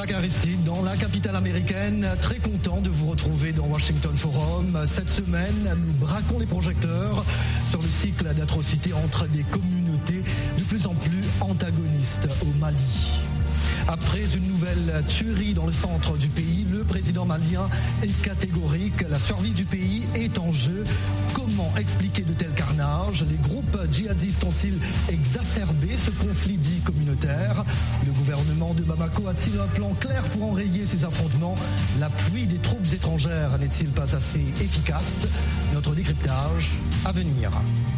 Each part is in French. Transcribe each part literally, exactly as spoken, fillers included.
Jacques Aristide dans la capitale américaine, très content de vous retrouver dans Washington Forum. Cette semaine, nous braquons les projecteurs sur le cycle d'atrocités entre des communautés de plus en plus antagonistes au Mali. Après une nouvelle tuerie dans le centre du pays, le président malien est catégorique. La survie du pays est en jeu. Comment expliquer de tels carnages? Les groupes djihadistes ont-ils exacerbé ce conflit dit communautaire? Le gouvernement de Bamako a-t-il un plan clair pour enrayer ces affrontements? L'appui des troupes étrangères n'est-il pas assez efficace? Notre décryptage à venir.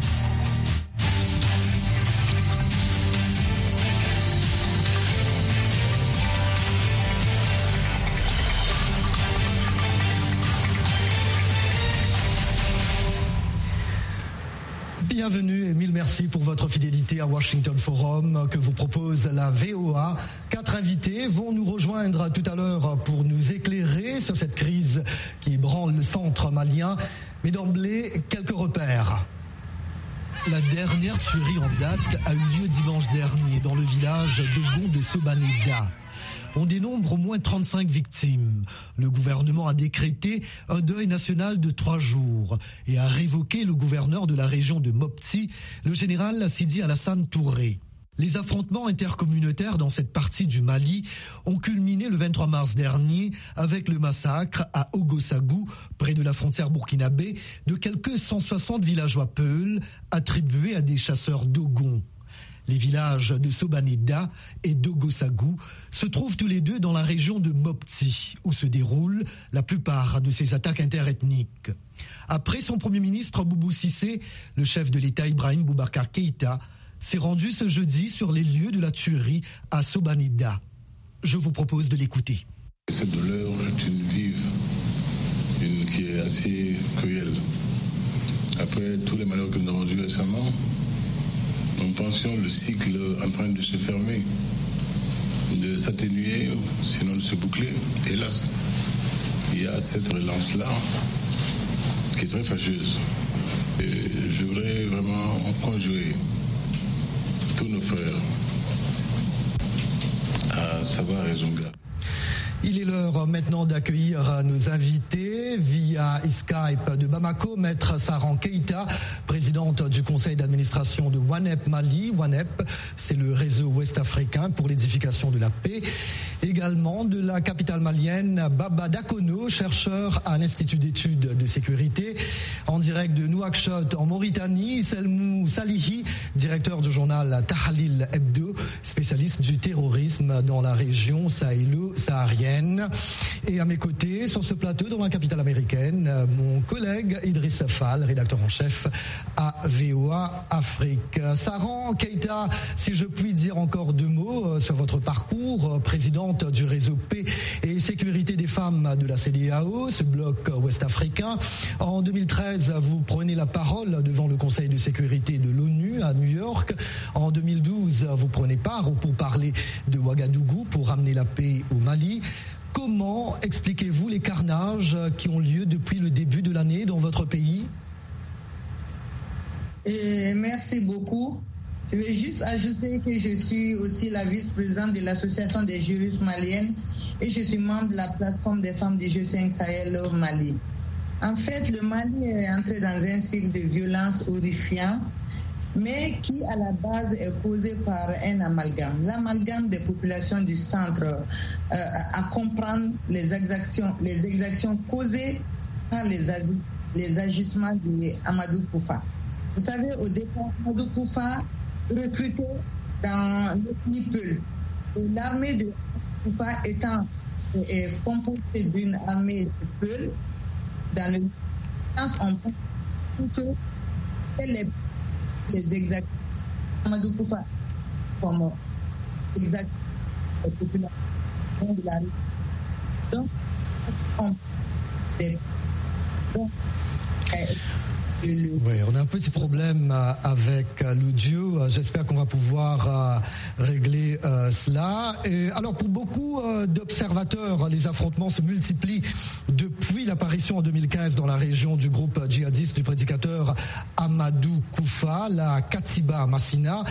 Bienvenue et mille merci pour votre fidélité à Washington Forum que vous propose la V O A. Quatre invités vont nous rejoindre tout à l'heure pour nous éclairer sur cette crise qui ébranle le centre malien. Mais d'emblée, quelques repères. La dernière tuerie en date a eu lieu dimanche dernier dans le village d'Ogon de Sobaneda. On dénombre au moins trente-cinq victimes. Le gouvernement a décrété un deuil national de trois jours et a révoqué le gouverneur de la région de Mopti, le général Sidi Alassane Touré. Les affrontements intercommunautaires dans cette partie du Mali ont culminé le vingt-trois mars dernier avec le massacre à Ogosagou, près de la frontière burkinabé, de quelques cent soixante villageois Peuls attribués à des chasseurs d'Ogon. Les villages de Sobaneda et d'Ogosagou se trouvent tous les deux dans la région de Mopti, où se déroulent la plupart de ces attaques interethniques. Après son premier ministre Boubou Cissé, le chef de l'État Ibrahim Boubacar Keïta s'est rendu ce jeudi sur les lieux de la tuerie à Sobaneda. Je vous propose de l'écouter. Cette douleur est une vive, une qui est assez cruelle. Après tous les malheurs que nous avons eus récemment, nous pensions le cycle en train de se fermer, de s'atténuer, sinon de se boucler. Hélas, il y a cette relance-là qui est très fâcheuse. Et je voudrais vraiment conjurer tous nos frères à savoir raison garder. Il est l'heure maintenant d'accueillir nos invités via Skype de Bamako, Maître Saran Keïta, présidente du conseil d'administration de WANEP Mali. WANEP, c'est le réseau ouest-africain pour l'édification de la paix. Également de la capitale malienne, Baba Dakono, chercheur à l'Institut d'études de sécurité. En direct de Nouakchott, en Mauritanie, Selmou Salihi, directeur du journal Tahlil Hebdo, spécialiste du terrorisme dans la région sahélo-saharienne. Et à mes côtés, sur ce plateau, dans la capitale américaine, mon collègue Idriss Fall, rédacteur en chef à V O A Afrique. Saran Keïta, si je puis dire encore deux mots sur votre parcours, présidente du réseau Paix et sécurité des femmes de la C D A O, ce bloc ouest-africain. En deux mille treize, vous prenez la parole devant le Conseil de sécurité de l'ONU à New York. En deux mille douze, vous prenez part pour parler de Ouagadougou pour ramener la paix au Mali. Comment expliquez-vous les carnages qui ont lieu depuis le début de l'année dans votre pays? Et merci beaucoup. Je vais juste ajouter que je suis aussi la vice-présidente de l'Association des juristes maliennes et je suis membre de la plateforme des femmes du G cinq Sahel au Mali. En fait, le Mali est entré dans un cycle de violence horrifiant, mais qui à la base est causé par un amalgame. L'amalgame des populations du centre euh, à comprendre les exactions, les exactions causées par les, les agissements de Amadou Koufa. Vous savez, au départ, Amadou Koufa recruté dans l'ethnie Peul. Et l'armée de Koufa étant est composée d'une armée de Peul, dans le sens on pense que les, les exactions Amadou Koufa comme exact la population de la rue. Donc, on des donc, Oui, on a un petit problème avec l'audio. J'espère qu'on va pouvoir régler cela. Et alors, pour beaucoup d'observateurs, les affrontements se multiplient depuis l'apparition en deux mille quinze dans la région du groupe djihadiste du prédicateur Amadou Koufa, la Katiba Massina.